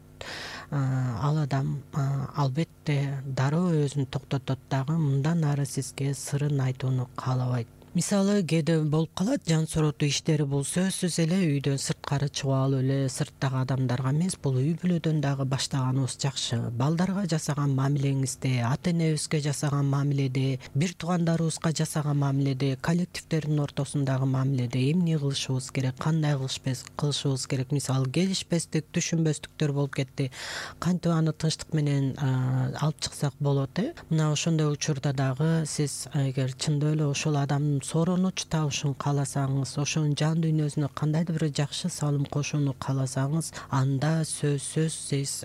Ал адам албетте дароо өзүн токтотот дагы, мындан ары сизге сырын айтууну каалабайт. Мисалы кээде болуп калат, жан соротуу иштери бул сөзсүз эле үйдөн сырткары чыгып алып эле сырттагы адамдарга эмес, бул үй бүлөдөн дагы баштаганыбыз жакшы. Балдарга жасаган мамилеңизде, ата энебизге жасаган мамиледе, бир туугандарыбызга жасаган мамиледе, коллективдердин ортосундагы мамиледе эмне кылышыбыз керек, кандай кылышыбыз керек. Мисалы келишпестик, түшүнбөстүктөр болуп кетти. Кантип аны тынчтык менен алып чыксак болот, Мына ошондой учурда дагы сиз эгер чындап эле ошол адамдын соронуч табышын кааласаңыз, ошонун жан дүйнөсүнө кандайдыр бир жакшы салым кошууну кааласаңыз, анда сөзсүз сиз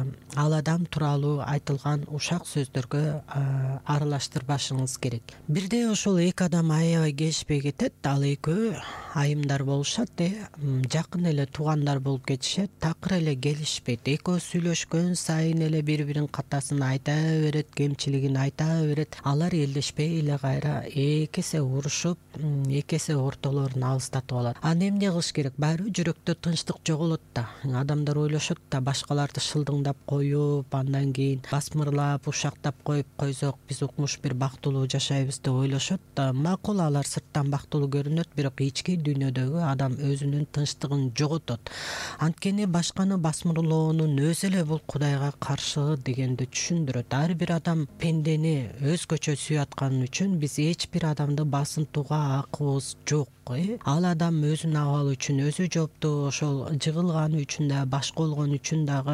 ал адам тууралуу айтылган ушак сөздөргө аралаштырбашыңыз керек. Бирде ошол эки адам аябай келишпей кетет, ал экөө айымдар болушат, жакын эле туугандар болуп кетишет, такыр эле келишпейт. Экөө сүйлөшкөн сайын эле бири-биринин катасын айта берет, кемчилигин айта берет. Алар элдешпей эле кайра эки эсе урушуп, эки эсе ортолорун алыстатып алат. Аны эмне кылыш керек? Баары жүрөктө тынчтык жоголот да. Адамдар ойлошот да, башкаларды шылдыңдап коюп, андан кийин басмырлап, ушактап коюп койсок, биз укмуш бир бактылуу жашайбыз деп ойлошот да. Макул, алар сырттан бактылуу көрүнөт, бирок ички дүйнөдөгү адам өзүнүн тынчтыгын жоготот. Анткени башканы басмырлоонун өзү эле бул Кудайга каршы дегенди түшүндүрөт. Ар бир адам пендени өзгөчө сүйүп атканы үчүн биз эч бир адамды басынтууга акыбыз жок. Ал адам өзүнүн абалы үчүн өзү жооптуу, ошол жыгылганы үчүн да, башка болгон үчүн дагы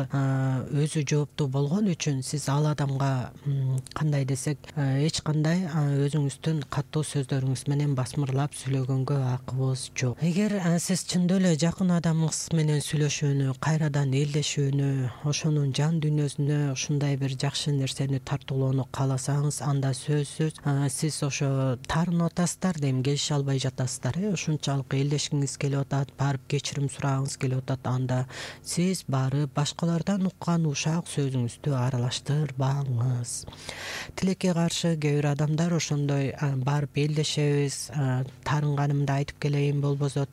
өзү жооптуу болгон үчүн сиз ал адамга кандай десек, эч кандай өзүңүздүн катуу сөздөрүңүз менен басмырлап сүйлөгөнгө акыбыз жок. Эгер сиз чындап эле жакын адамыңыз менен сүйлөшүүнү, кайрадан элдешүүнү, ошонун жан дүйнөсүнө ушундай бир жакшы нерсени тартуулоону кааласаңыз, анда сөзсүз сиз ошо таарынып атасыздар дейм, келише албай жатасыздар, ушунчалык элдешкиңиз келип атат, барып кечирим сурагыңыз келип атат, анда сиз барып башкалардан уккан ушак сөзүңүздү аралаштырбаңыз. Тилекке каршы кээ бир адамдар ошондой барып элдешебиз, таарынганымды айтып келейин, болбосо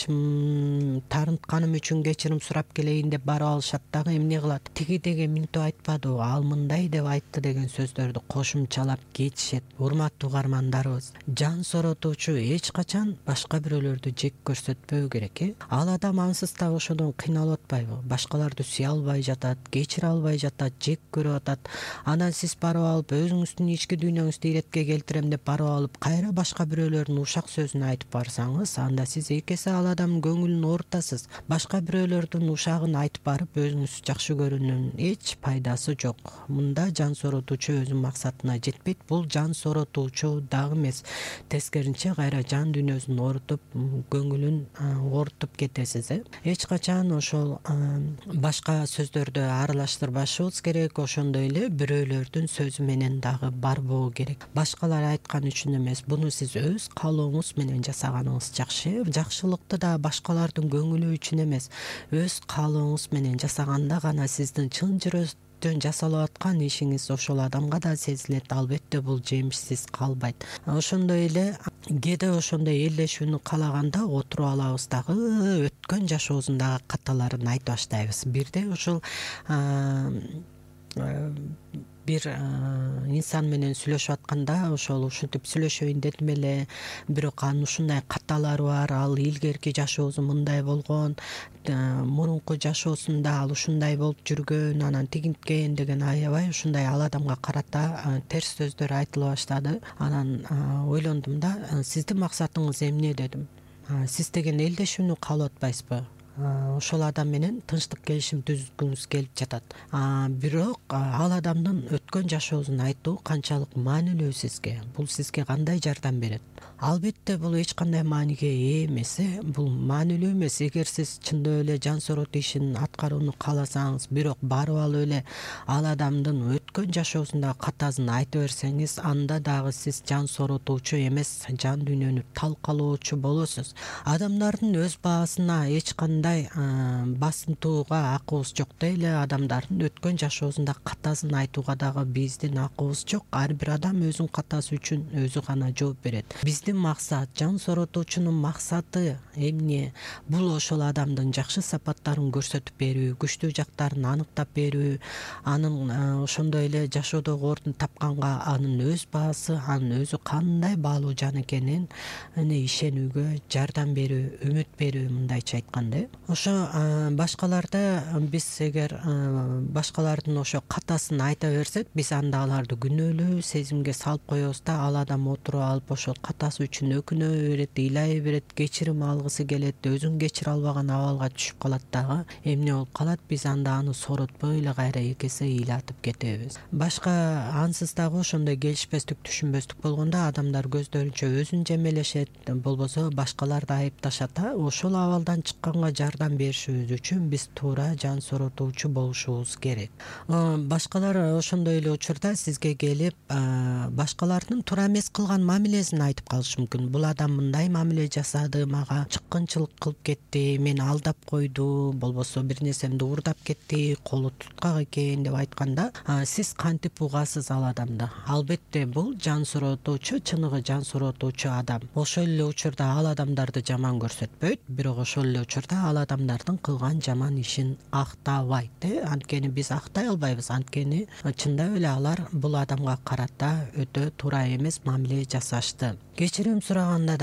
таарынтканым үчүн кечирим сурап келейин деп барып алышат дагы эмне кылат? Тиги деген минтип айтпадыбы, ал мындай деп айтты деген сөздөрдү кошумчалап кетишет. Урматтуу угармандарыбыз, жан соротуучу эч качан башка бирөөлөрдү жек көрсөтпөө керек. Ал адам ансыз да ошодон кыйналып атпайбы? Башкаларды сүйө албай жатат, кечире албай жатат, жек көрүп атат. Анан сиз барып алып өзүңүздүн ички дүйнөңүздү иретке келтирем деп барып алып кайра башка бирөөлөрдүн ушак сөзүн айтып барсаңыз, анда сиз эки эсе ал адамдын көңүлүн оорутасыз. Башка бирөөлөрдүн ушагын айтып барып өзүңүз жакшы көрүүнүн эч пайдасы жок. Мында жан соротуучу өзүнүн максатына жетпейт. Бул жан соротуучу дагы эмес, тескерисинче кайра жан дүйнөсүн оорутуп, көңүлүн оорутуп кетесиз. Эч качан ошол башка сөздөрдү аралаштырбашыбыз керек. Ошондой эле бирөөлөрдүн сөзү менен дагы барбоо керек. Башкалар айткан үчүн эмес, буну сиз өз каалооңуз менен жасаганыңыз жакшы. Жакшылыкты да башкалардын көңүлү үчүн эмес, өз каалооңуз менен жасаганда гана сиздин чын жүрөктөн жасалып аткан ишиңиз ошол адамга да сезилет. Албетте бул жемишсиз калбайт. Ошондой эле кээде ошондой элдешүүнү каалаганда отуруп алабыз дагы өткөн жашообуздун дагы каталарын айтып баштайбыз. Бирде ушул бир инсан менен сүйлөшүп атканда ошол ушинтип сүйлөшөйүн дедим эле, бирок анын ушундай каталары бар, ал илгерки жашоосу мындай болгон, мурунку жашоосунда ал ушундай болуп жүргөн, анан тигинткен деген аябай ушундай ал адамга карата терс сөздөр айтыла баштады. Анан ойлондум да, сиздин максатыңыз эмне дедим. Сиз деген элдешүүнү каалап атпайсызбы? Ошол адам менен тынчтык келишим түзгүңүз келип жатат. Бирок ал адамдын өткөн жашоосун айтуу канчалык маанилүү сизге? Бул сизге кандай жардам берет? Албетте бул эч кандай мааниге ээ эмес. Бул маанилүү эмес. Эгер сиз чындап эле жан соротуу ишин аткарууну кааласаңыз, бирок барып алып эле ал адамдын өткөн жашоосундагы катасын айта берсеңиз, анда дагы сиз жан соротуучу эмес, жан дүйнөнү талкалоочу болосуз. Адамдардын өз баасына эч кандай басынтууга акыбыз жок да эле, адамдардын өткөн жашоосунда катасын айтууга дагы биздин акыбыз жок. Ар бир адам өзүнүн катасы үчүн өзү гана жооп берет. биздин максат, жан соротуучунун максаты эмне? Бул ошол адамдын жакшы сапаттарын көрсөтүп берүү, күчтүү жактарын аныктап берүү, анын ошондой эле жашоодогу ордун тапканга анын өз баасы, анын өзү кандай баалуу жан экенин ишенүүгө жардам берүү, үмүт берүү, мындайча айтканда. Ошо башкаларда биз эгер башкалардын ошо катасын айта берсек, биз анда аларды күнөөлүү сезимге салып коебуз да, ал адам отуруп алып ошол катасы үчүн өкүнө берет, ыйлай берет, кечирим алгысы келет, өзүн кечире албаган абалга түшүп калат дагы. Эмне болуп калат? Биз анда аны соротпой эле кайра эки эсе ыйлатып кетебиз. Башка ансыз дагы ошондой келишпестик, түшүнбөстүк болгондо адамдар көздөрүнчө өзүн жемелешет, болбосо башкаларды айыпташат. Ошол абалдан чыкканга жардам беришибиз үчүн биз туура жан соротуучу болушубуз керек. Башкалар ошондой эле учурда сизге келип, башкалардын туура эмес кылган мамилесин айтып калышы мүмкүн. Бул адам мындай мамиле жасады, мага чыккынчылык кылып кетти, мени алдап койду, болбосо бир нерсемди уурдап кетти, колу туткак экен деп айтканда, сиз кантип угасыз ал адамды? Албетте бул жан соротуучу, чыныгы жан соротуучу адам. Ошол эле учурда ал адамдарды жаман көрсөтпөйт, бирок ошол эле учурда ал адамдардын кылган жаман ишин актабайт. Анткени биз актай албайбыз, анткени чындап эле алар бул адамга карата өтө туура эмес мамиле жасашты. Кечирим сураганда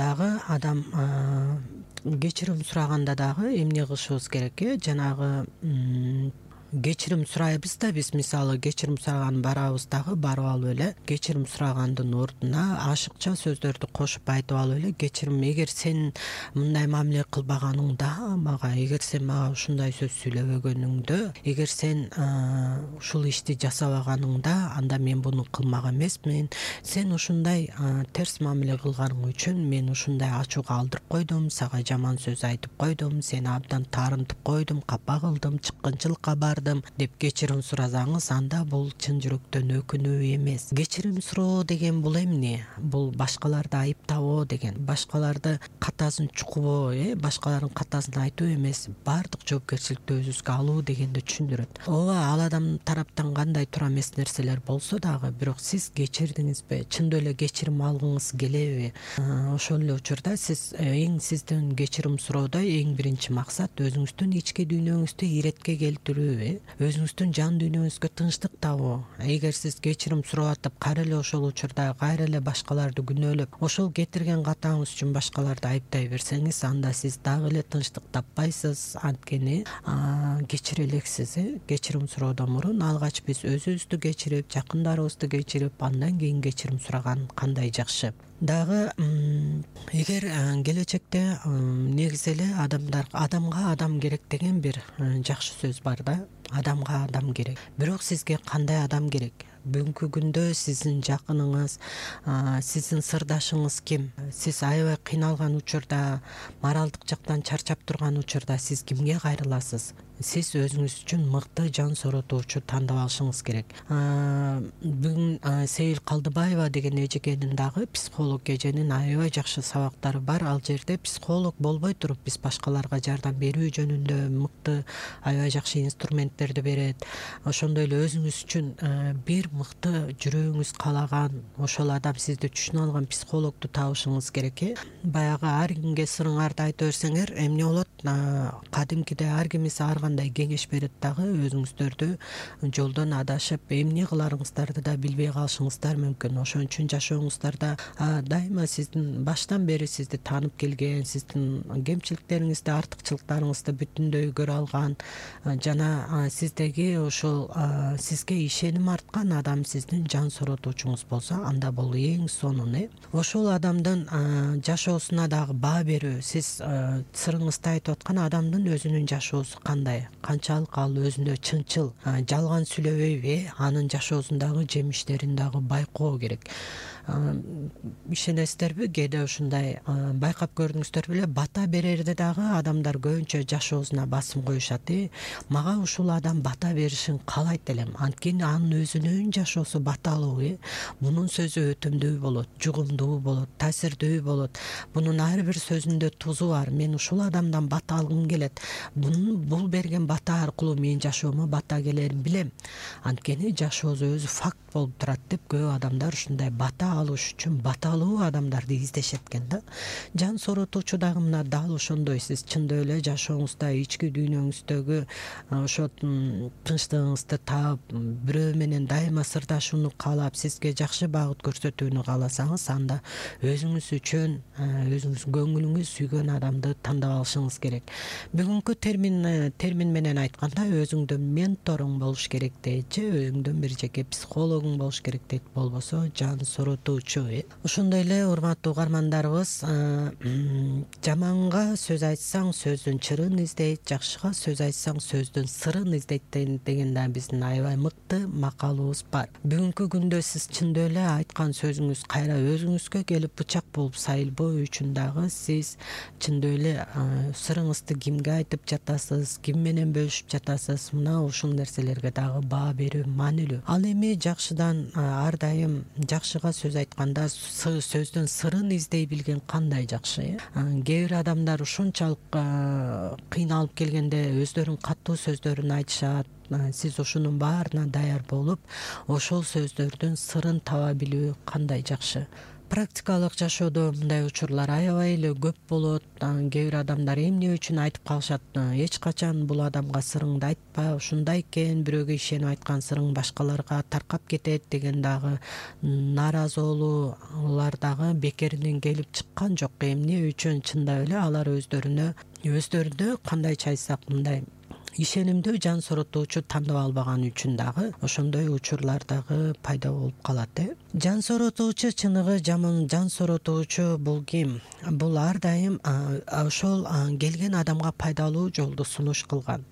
дагы эмне кылышыбыз керек? Жанагы кечирим сурайбыз да, биз мисалы кечирим сураган барабыз дагы, барып алып эле кечирим сурагандын ордуна ашыкча сөздөрдү кошуп айтып алып эле, кечирим, эгер сен мындай мамиле кылбаганыңда мага, эгер сен мага ушундай сөз сүйлөбөгөнүңдө, эгер сен ушул ишти жасабаганыңда, анда мен буну кылмак эмесмин. Сен ушундай терс мамиле кылганың үчүн мен ушундай ачууга алдырып койдум, сага жаман сөз айтып койдум, сени абдан таарынтып койдум, капа кылдым, чыккынчылыкка бардым деп кечирим сурасаңыз, анда бул чын жүрөктөн өкүнүү эмес. Кечирим суроо деген бул эмне? Бул башкаларды айыптабоо деген, башкаларды катасын чукубоо, башкалардын катасын айтуу эмес, баардык жоопкерчиликти өзүбүзгө алуу дегенди түшүндүрөт. Ооба, ал адам тараптан кандай туура эмес нерселер болсо дагы, бирок сиз кечирдиңизби? Чындап эле кечирим алгыңыз келеби? Ошол эле учурда сиз сиздин кечирим суроодо эң биринчи максат өзүңүздүн ички дүйнөңүздү иретке келтирүү, өзүңүздүн жан дүйнөңүзгө тынчтык табуу. Эгер сиз кечирим сурап атып, кайра эле ошол учурда кайра эле башкаларды күнөөлөп, ошол кетирген катаңыз үчүн башкаларды айыптай берсеңиз, анда сиз дагы эле тынчтык таппайсыз, анткени кечире элексиз. Кечирим суроодон мурун алгач биз өзүбүздү кечирип, жакындарыбызды кечирип, андан кийин кечирим сураган кандай жакшы. Дагы эгер келечекте негизи эле адамга адам керек деген бир жакшы сөз бар да. Адамга адам керек. Бирок сизге кандай адам керек? Бүгүнкү күндө сиздин жакыныңыз, сиздин сырдашыңыз ким? Сиз аябай кыйналган учурда, моралдык жактан чарчап турган учурда сиз кимге кайрыласыз? Сиз өзүңүз үчүн мыкты жан соротуучу тандап алышыңыз керек. Бүгүн Сейил Калдыбаева деген эжекенин дагы, психолог эженин аябай жакшы сабактары бар. Ал жерде психолог болбой туруп биз башкаларга жардам берүү жөнүндө мыкты аябай жакшы инструменттерди берет. Ошондой эле өзүңүз үчүн бир мыкты жүрөгүңүз каалаган, ошол адам сизди түшүнө алган психологду табышыңыз керек. Баягы ар кимге сырыңарды айта берсеңер эмне болот? Кадимкиде ар кимиз ар кандай кеңеш берет дагы, өзүңүздөрдү жолдон адашып, эмне кыларыңыздарды да билбей калышыңыздар мүмкүн. Ошон үчүн жашооңуздарда дайыма сиздин баштан бери сизди таанып келген, сиздин кемчиликтериңизди, артыкчылыктарыңызды бүтүндөй көрө алган жана сиздеги ошол сизге ишеним арткан адам сиздин жан соротуучуңуз болсо, анда бул эң сонун. Ошол адамдын жашоосуна дагы баа берүү. Сиз сырыңызды айтып аткан адамдын өзүнүн жашоосу кандай? Канчалык ал өзүндө чынчыл, жалган сүйлөбөйбү? Анын жашоосундагы жемиштерин дагы байкоо керек. Ишенесиздерби, кээде ушундай байкап көрдүңүздөр беле, бата берерде дагы адамдар көбүнчө жашоосуна басым коюшат. Мага ушул адам бата беришин каалайт элем, анткени анын өзүнүн жашоосу баталуу. Мунун сөзү өтүмдүү болот, жугумдуу болот, таасирдүү болот. Бунун ар бир сөзүндө тузу бар. Мен ушул адамдан бата алгым келет. Бул берген бата аркылуу менин жашоомо бата келерин билем. Анткени жашоосу өзү факт болуп турат деп көп адамдар ушундай бата алыш үчүн баталуу адамдарды издешет экен да. Жан сооротуучу дагы мына дал ошондой. Сиз чындап эле жашооңузда ички дүйнөңүздөгү ошо тынчтыгыңызды таап, бирөө менен дайыма сырдашууну каалап, сизге жакшы багыт көрсөтүүнү кааласаңыз, анда өзүңүз үчүн өзүңүз көңүлүңүз сүйгөн адамды тандап алышыңыз керек. Бүгүнкү термин менен айтканда өзүңдүн менторуң болуш керек дейт, же өзүңдүн бир жеке психологуң болуш керек дейт, болбосо жан сооротуучу. Ошондой эле урматтуу угармандарыбыз, жаманга сөз айтсаң сөздүн чырын издейт, жакшыга сөз айтсаң сөздүн сырын издейт деген да биздин аябай мыкты макалыбыз бар. Бүгүнкү күндө сиз чындап эле айткан сөзүңүз кайра өзүңүзгө келип бычак болуп сайылбоо үчүн дагы сиз чындап эле сырыңызды кимге айтып жатасыз, ким менен бөлүшүп жатасыз, мына ушул нерселерге дагы баа берүү маанилүү. Ал эми жакшыдан ар дайым жакшыга сөз айтканда сөздүн сырын издей билген кандай жакшы. Кээ бир адамдар ушунчалык кыйналып келгенде өздөрүнүн катуу сөздөрүн айтышат. Сиз ошонун баарына даяр болуп, ошол сөздөрдүн сырын таба билүү кандай жакшы. Практикалык жашоодо мындай учурлар аябай эле көп болот. Кээ бир адамдар эмне үчүн айтып калышат, эч качан бул адамга сырыңды айтпа, ушундай экен, бирөөгө ишенип айткан сырың башкаларга таркап кетет деген дагы нааразылуулар дагы бекеринен келип чыккан жок. Эмне үчүн чындап эле алар өздөрүнө кандайча айтсак мындай ишенимдүү жан сооротуучу тандап албаган үчүн дагы ошондой учурлар дагы пайда болуп калат. Жан сооротуучу чыныгы жан сооротуучу бул ким? Бул ар дайым ошол келген адамга пайдалуу жолду сунуш кылган.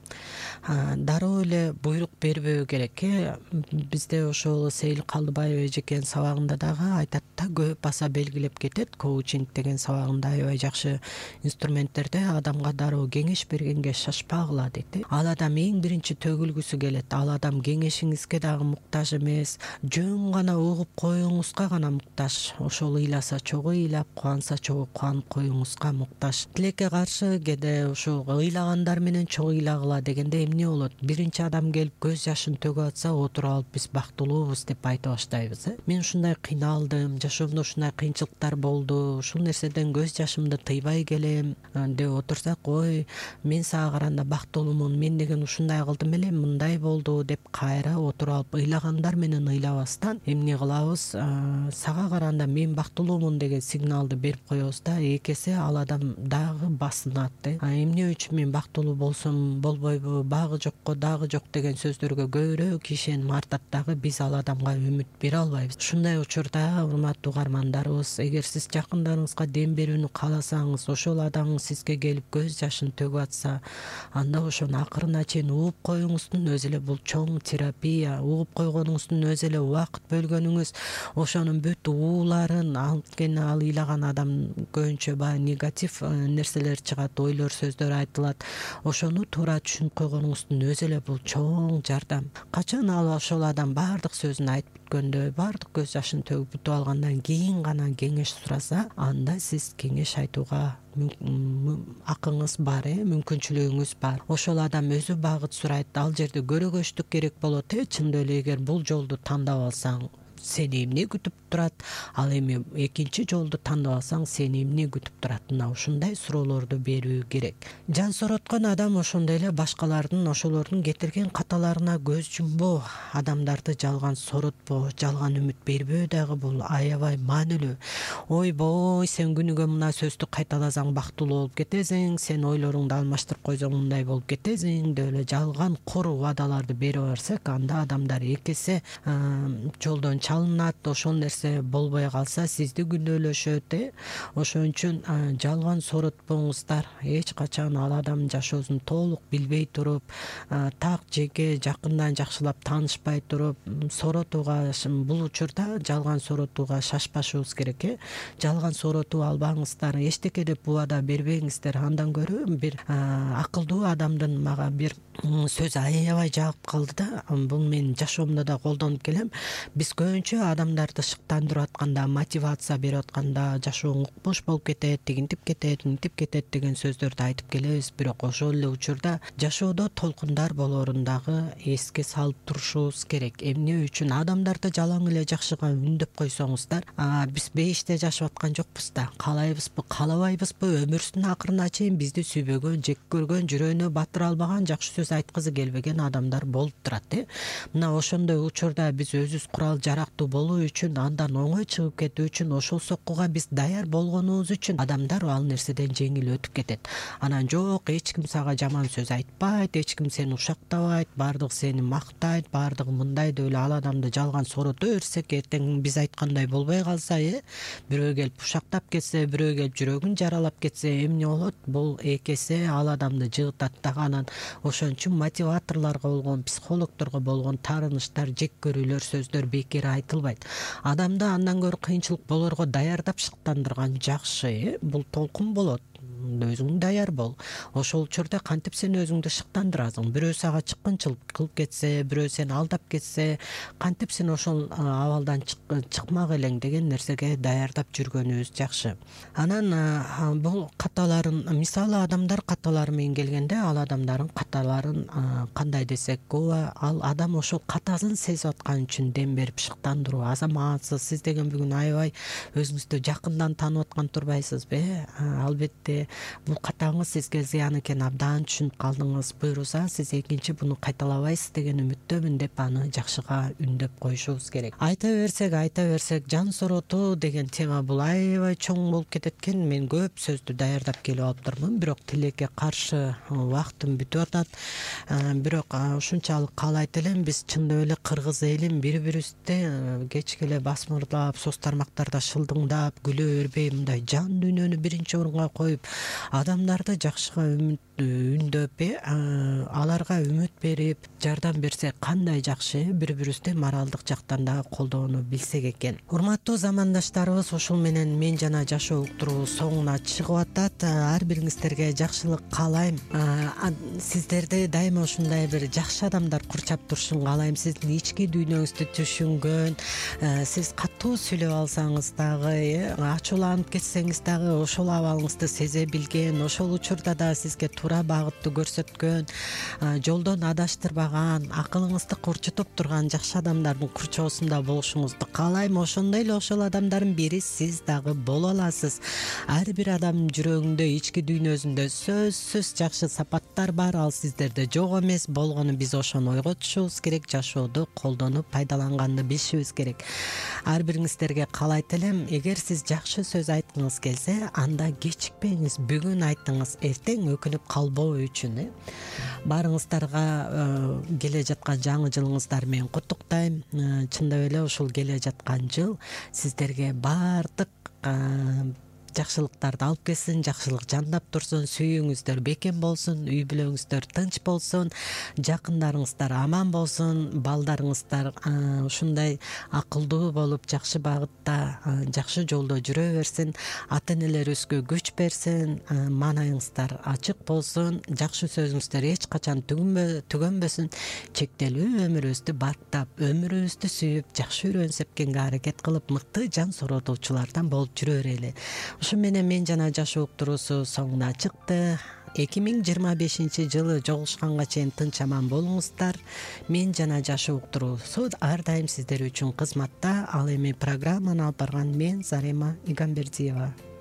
Дароо эле буйрук бербөө керек. Бизде ошол Сейил Калдыбаева эжекенин сабагында дагы айтат да, көп баса белгилеп кетет. Коучинг деген сабагында аябай жакшы инструменттерде адамга дароо кеңеш бергенге шашпагыла дейт. Ал адам эң биринчи төгүлгүсү келет. Ал адам кеңешиңизге дагы муктаж эмес, жөн гана угуп коюңузга гана муктаж. Ошол ыйласа чогуу ыйлап, кубанса чогуу кубанып коюңузга муктаж. Тилекке каршы кээде ошо ыйлагандар менен чогуу ыйлагыла дегенде эмне болот? Биринчи адам келип көз жашын төгүп атса, отуруп алып биз бактылуубуз деп айта баштайбыз. Мен ушундай кыйналдым, жашоомдо ушундай кыйынчылыктар болду, ушул нерседен көз жашымды тыйбай келем деп отурсак, ой, мен сага караганда бактылуумун, мен деген ушундай кылдым эле, мындай болду деп кайра отуруп алып ыйлагандар менен ыйлабастан эмне кылабыз? Сага караганда мен бактылуумун деген сигналды берип коебуз да, эки эсе ал адам дагы басынат. Эмне үчүн мен бактылуу болсом болбойбу, багы жокко дагы жок деген сөздөргө көбүрөөк ишенип артат дагы биз ал адамга үмүт бере албайбыз. Ушундай учурда урматтуу угармандарыбыз, эгер сиз жакындарыңызга дем берүүнү кааласаңыз, ошол адам сизге келип көз жашын төгүп атса, анда ошону акырына чейин угуп коюңуздун өзү эле бул чоң терапия. Угуп койгонуңуздун өзү эле убакыт бөлгөнүңүз, ошонун бүт ууларын, анткени ал ыйлаган адам көбүнчө баягы негатив нерселер чыгат, ойлор, сөздөр айтылат. Ошону туура түшүнүп койгонуңуздун өзү эле бул чоң жардам. Качан ошол адам баардык сөзүн айтып бүткөндө, баардык көз жашын төгүп бүтүп алгандан кийин гана кеңеш сураса, анда сиз кеңеш айтууга акыңыз бар, мүмкүнчүлүгүңүз бар. Ошол адам өзү багыт сурайт, ал жерде көрөгөчтүк керек болот. Чындап эле эгер бул жолду тандап алсаң, сени эмне күтүп турат? Ал эми экинчи жолду тандап алсаң, сени эмне күтүп турат? Мына ушундай суроолорду берүү керек. Жан соороткон адам ошондой эле башкалардын ошолордун кетирген каталарына көз жумбоо, адамдарды жалган сооротпоо, жалган үмүт бербөө дагы бул аябай маанилүү. Ойбой, сен күнүгө мына сөздү кайталасаң бактылуу болуп кетесиң, сен ойлоруңду алмаштырып койсоң мындай болуп кетесиң деп эле жалган кур убадаларды бере берсек, анда адамдар эки эсе жолдон чалынат. Ошол нерсе болбой калса сизди күнөөлөшөт. Ошон үчүн жалган сооротпоңуздар. Эч качан ал адам жашоосун толук билбей туруп, так жеке жакындан жакшылап таанышпай туруп сооротууга, бул учурда жалган сооротууга шашпашыбыз керек. Жалган сооротуу албаңыздар, эчтеке деп убада бербеңиздер. Андан көрө бир акылдуу адамдын мага бир сөзү аябай жагып калды да, бул мен жашоомдо да колдонуп келем. Биз көбүнчө көбүнчө адамдарды шыктандырып атканда, мотивация берип атканда жашооң бош болуп кетет, тигинтип кетет, мынтип кетет деген сөздөрдү айтып келебиз. Бирок ошол эле учурда жашоодо толкундар болоорун дагы эске салып турушубуз керек. Эмне үчүн адамдарды жалаң эле жакшыга үндөп койсоңуздар, биз бейиште жашап аткан жокпуз да. Каалайбызбы, каалабайбызбы, өмүрүбүздүн акырына чейин бизди сүйбөгөн, жек көргөн, жүрөгүнө батыра албаган, жакшы сөз айткызы келбеген адамдар болуп турат. Мына ошондой учурда биз өзүбүз курал жарактуу болуу үчүн, андан оңой чыгып кетүү үчүн, ошол соккуга биз даяр болгонубуз үчүн адамдар ал нерседен жеңил өтүп кетет. Анан жок, эч ким сага жаман сөз айтпайт, эч ким сени ушактабайт, баардыгы сени мактайт, баардыгы мындай деп эле ал адамды жалган сорото берсек, эртең биз айткандай болбой калса, бирөө келип ушактап кетсе, бирөө келип жүрөгүн жаралап кетсе, эмне болот? Бул эки эсе ал адамды жыгытат дагы. Анан ошон үчүн мотиваторлорго болгон, психологдорго болгон таарыныштар, жек көрүүлөр, сөздөр бекер айтылбайт. Адамды андан көрө кыйынчылык болорго даярдап шыктандырган жакшы. Бул толкун болот. Өзүң даяр бол. Ошол учурда кантип сен өзүңдү шыктандырасың? Бирөө сага чыккынчылык кылып кетсе, бирөө сени алдап кетсе, кантип сен ошол абалдан чыкмак элең деген нерсеге даярдап жүргөнүбүз жакшы. Анан бул каталарын, мисалы адамдар каталары менен келгенде, ал адамдардын каталарын кандай десек, ал адам ошол катасын сезип аткан үчүн дем берип шыктандыруу. Азаматсыз, сиз деген бүгүн аябай өзүңүздү жакындан таанып аткан турбайсызбы? Албетте бул катаңыз сизге зыян экенин абдан түшүнүп калдыңыз. Буюрса, сиз экинчи буну кайталабайсыз деген үмүттөмүн деп аны жакшыга үндөп коюшубуз керек. Айта берсек, жан соротуу деген тема бул аябай чоң болуп кетет экен. Мен көп сөздү даярдап келип алыптырмын, бирок тилекке каршы убактым бүтүп атат. Бирок ушунчалык каалайт элем, биз чындап эле кыргыз элин бири-бирибизди кечке эле басмырлап, соц тармактарда шылдыңдап, күлө бербей, мындай жан дүйнөнү биринчи орунга коюп, адамдарды жакшыга үндөп, аларга үмүт берип, жардам берсек кандай жакшы. Бири-бирибизди моралдык жактан да колдоону билсек экен. Урматтуу замандаштарыбыз, ушул менен мен жана жашоо уктуруу соңуна чыгып атат. Ар бириңиздерге жакшылык каалайм. Сиздерди дайыма ушундай бир жакшы адамдар курчап турушун каалайм. Сиздин ички дүйнөңүздү түшүнгөн, сиз катуу сүйлөп алсаңыз дагы, ачууланып кетсеңиз дагы, ошол абалыңызды сезе билген, ошол учурда да сизге туура багытты көрсөткөн, жолдон адаштырбаган, акылыңызды курчутуп турган жакшы адамдардын курчоосунда болушуңузду каалайм. Ошондой эле ошол адамдардын бири сиз дагы боло аласыз. Ар бир адамдын жүрөгүндө, ички дүйнөсүндө сөзсүз жакшы сапаттар бар. Ал сиздерде жок эмес. Болгону биз ошону ойготушубуз керек, жашоодо колдонуп пайдаланганды билишибиз керек. Ар бириңиздерге каалайт элем, эгер сиз жакшы сөз айткыңыз келсе, анда кечикпеңиз, бүгүн айтыңыз, эртең өкүнүп калбоо үчүн. Баарыңыздарга келе жаткан жаңы жылыңыздар менен куттуктайм. Чындап эле ушул келе жаткан жыл сиздерге баардык жакшылыктарды алып келсин, жакшылык жандап турсун, сүйүүңүздөр бекем болсун, үй бүлөңүздөр тынч болсун, жакындарыңыздар аман болсун, балдарыңыздар ушундай акылдуу болуп, жакшы багытта, жакшы жолдо жүрө берсин, ата-энелерибизге күч берсин, маанайыңыздар ачык болсун, жакшы сөзүңүздөр эч качан түгөнбөсүн, чектелүү өмүрүбүздү барктап, өмүрүбүздү сүйүп, жакшы үрөн сепкенге аракет кылып, мыкты жан соротуучулардан болуп жүрө берели. Ушу менен мен жана жашоо уктуруусу соңуна чыкты. 2025 жылы жолугушканга чейин тынч аман болуңуздар. Мен жана жашоо уктуруусу ар дайым сиздер үчүн кызматта. Ал эми программаны алып барган мен Зарема Игамбердиева.